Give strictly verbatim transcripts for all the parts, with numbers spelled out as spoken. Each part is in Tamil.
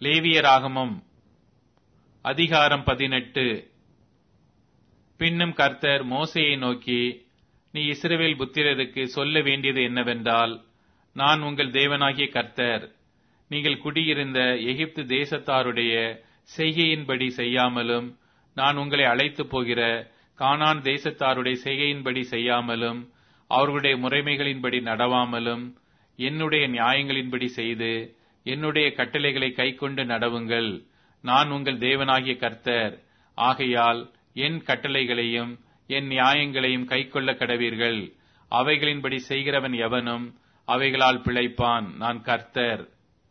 லேவியராகமம் அதிகாரம் பதினெட்டு. பின்னும் கர்த்தர் மோசேயை நோக்கி, நீ இஸ்ரவேல் புத்திரருக்கு சொல்ல வேண்டியது என்னவென்றால், நான் உங்கள் தேவனாகிய கர்த்தர். நீங்கள் குடியிருந்த எகிப்து தேசத்தாருடைய செய்கையின்படி செய்யாமலும், நான் உங்களை அழைத்து போகிற கானான் தேசத்தாருடைய செய்கையின்படி செய்யாமலும், அவர்களுடைய முறைமைகளின்படி நடவாமலும், என்னுடைய நியாயங்களின்படி செய்து என்னுடைய கட்டளைகளை கைக்கொண்டு நடவுங்கள். நான் உங்கள் தேவனாகிய கர்த்தர். ஆகையால் என் கட்டளைகளையும் என் நியாயங்களையும் கைக்கொள்ள கடவீர்கள். அவைகளின்படி செய்கிறவன் எவனும் அவைகளால் பிழைப்பான். நான் கர்த்தர்.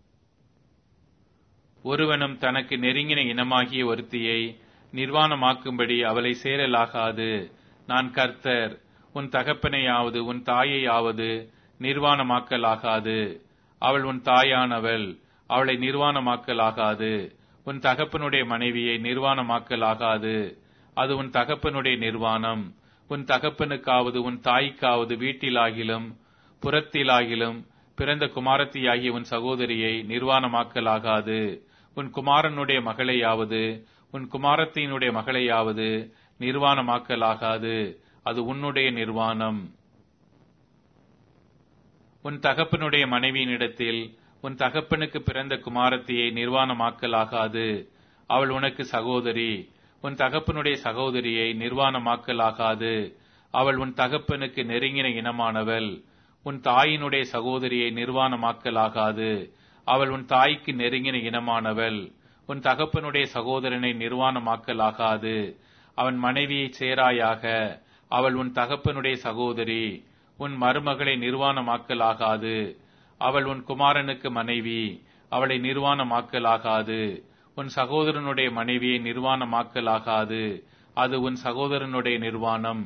ஒருவனும் தனக்கு நெருங்கின இனமாகிய ஒருத்தியை நிர்வாணமாக்கும்படி அவளை சேரலாகாது. நான் கர்த்தர். உன் தகப்பனையாவது உன் தாயையாவது நிர்வாணமாக்கலாகாது. அவள் உன் தாயானவள், அவளை நிர்வாணமாக்கலாகாது. உன் தகப்பனுடைய மனைவியை நிர்வாணமாக்கலாகாது, அது உன் தகப்பனுடைய நிர்வாணம். உன் தகப்பனுக்காவது உன் தாய்க்காவது வீட்டிலாகிலும் புறத்திலாகிலும் பிறந்த குமாரத்தியாகிய உன் சகோதரியை நிர்வாணமாக்கலாகாது. உன் குமாரனுடைய மகளையாவது உன் குமாரத்தினுடைய மகளையாவது நிர்வாணமாக்கலாகாது, அது உன்னுடைய நிர்வாணம். உன் தகப்பனுடைய மனைவியினிடத்தில் உன் தகப்பனுக்கு பிறந்த குமாரத்தியை நிர்வாணமாக்கலாகாது, அவள் உனக்கு சகோதரி. உன் தகப்பனுடைய சகோதரியை நிர்வாணமாக்கலாகாது, அவள் உன் தகப்பனுக்கு நெருங்கின இனமானவள். உன் தாயினுடைய சகோதரியை நிர்வாணமாக்கலாகாது, அவள் உன் தாய்க்கு நெருங்கின இனமானவள். உன் தகப்பனுடைய சகோதரனை நிர்வாணமாக்கலாகாது, அவன் மனைவியை சேராயாக, அவள் உன் தகப்பனுடைய சகோதரி. உன் மருமகளை நிர்வாணமாக்கலாகாது, அவள் உன் குமாரனுக்கு மனைவி, அவளை நிர்வாணமாக்கலாகாது. உன் சகோதரனுடைய மனைவியை நிர்வாணமாக்கலாகாது, அது உன் சகோதரனுடைய நிர்வாணம்.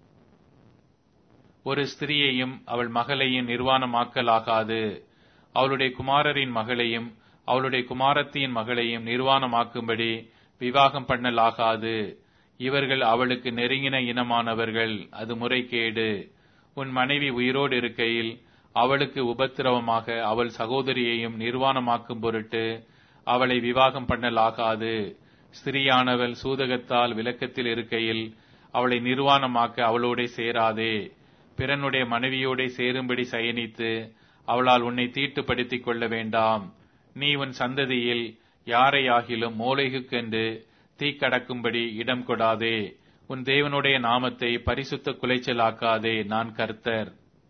ஒரு ஸ்திரியையும் அவள் மகளையும் நிர்வாணமாக்கலாகாது, அவளுடைய குமாரரின் மகளையும் அவளுடைய குமாரத்தியின் மகளையும் நிர்வாணமாக்கும்படி விவாகம் பண்ணலாகாது. இவர்கள் அவளுக்கு நெருங்கின இனமானவர்கள், அது முறைகேடு. உன் மனைவி உயிரோடு இருக்கையில் அவளுக்கு உபத்திரவமாக அவள் சகோதரியையும் நிர்வாணமாக்கும் பொருட்டு அவளை விவாகம் பண்ணலாகாது. ஸ்திரியானவள் சூதகத்தால் விலக்கத்தில் இருக்கையில் அவளை நிர்வாணமாக்க அவளோட சேராதே. பிறனுடைய மனைவியோட சேரும்படி சயனித்து அவளால் உன்னை தீட்டுப்படுத்திக் கொள்ள வேண்டாம். நீ உன் சந்ததியில் யாரையாகிலும் மோளேகுக்கென்று தீக்கடக்கும்படி இடம் கொடாதே. உன் தேவனுடைய நாமத்தை பரிசுத்த குலைச்சலாக்காதே. நான் கர்த்தர்.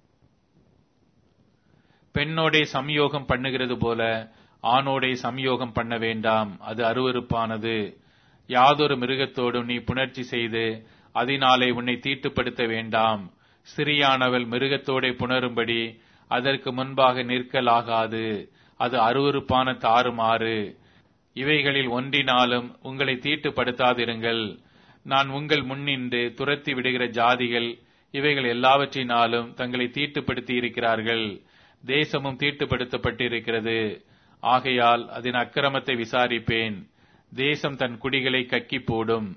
பெண்ணோடே சம்யோகம் பண்ணுகிறது போல ஆணோடே சம்யோகம் பண்ண வேண்டாம், அது அருவருப்பானது. யாதொரு மிருகத்தோடும் நீ புணர்ச்சி செய்து அதனாலே உன்னை தீட்டுப்படுத்த வேண்டாம். சிறியானவள் மிருகத்தோடே புணரும்படி அதற்கு முன்பாக நிற்கலாகாது, அது அருவருப்பான தாறுமாறு. இவைகளில் ஒன்றினாலும் உங்களை தீட்டுப்படுத்தாதிருங்கள். நான் உங்கள் முன்னின்று துரத்தி விடுகிற ஜாதிகள் இவைகள் எல்லாவற்றினாலும் தங்களை தீட்டுப்படுத்தி இருக்கிறார்கள். தேசமும் தீட்டுப்படுத்தப்பட்டிருக்கிறது. ஆகையால் அதன் அக்கிரமத்தை விசாரிப்பேன். தேசம் தன் குடிகளை கக்கி போடும்.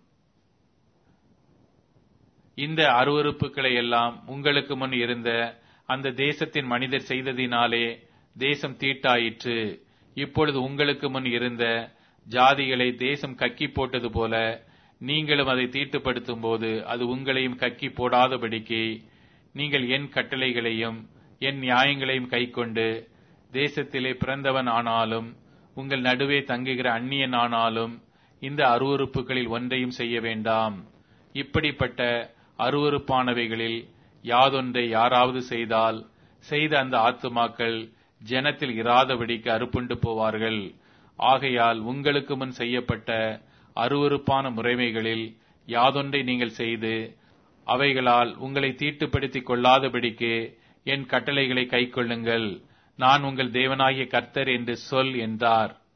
இந்த அருவருப்புகளை எல்லாம் உங்களுக்கு முன் இருந்த அந்த தேசத்தின் மனிதர் செய்ததினாலே தேசம் தீட்டாயிற்று. இப்பொழுது உங்களுக்கு முன் இருந்த ஜாதிகளை தேசம் கக்கி போட்டது போல நீங்களும் அதை தீட்டுப்படுத்தும் போது அது உங்களையும் கக்கி போடாதபடிக்கு நீங்கள் என் கட்டளைகளையும் என் நியாயங்களையும் கைக்கொண்டு தேசத்திலே பிறந்தவன் ஆனாலும் உங்கள் நடுவே தங்குகிற அந்நியன் ஆனாலும் இந்த அருவருப்புகளில் ஒன்றையும் செய்ய வேண்டாம். இப்படிப்பட்ட அருவருப்பானவைகளில் யாதொன்றை யாராவது செய்தால் செய்த அந்த ஆத்துமாக்கள் ஜனத்தில் இராதபடிக்கு அறுப்புண்டு போவார்கள். ஆகையால் உங்களுக்கு முன் செய்யப்பட்ட அருவருப்பான முறைமைகளில் யாதொன்றை நீங்கள் செய்து அவைகளால் உங்களை தீட்டுப்படுத்திக் கொள்ளாதபடிக்கு என் கட்டளைகளை கைக்கொள்ளுங்கள். நான் உங்கள் தேவனாகிய கர்த்தர் என்று சொல் என்றார்.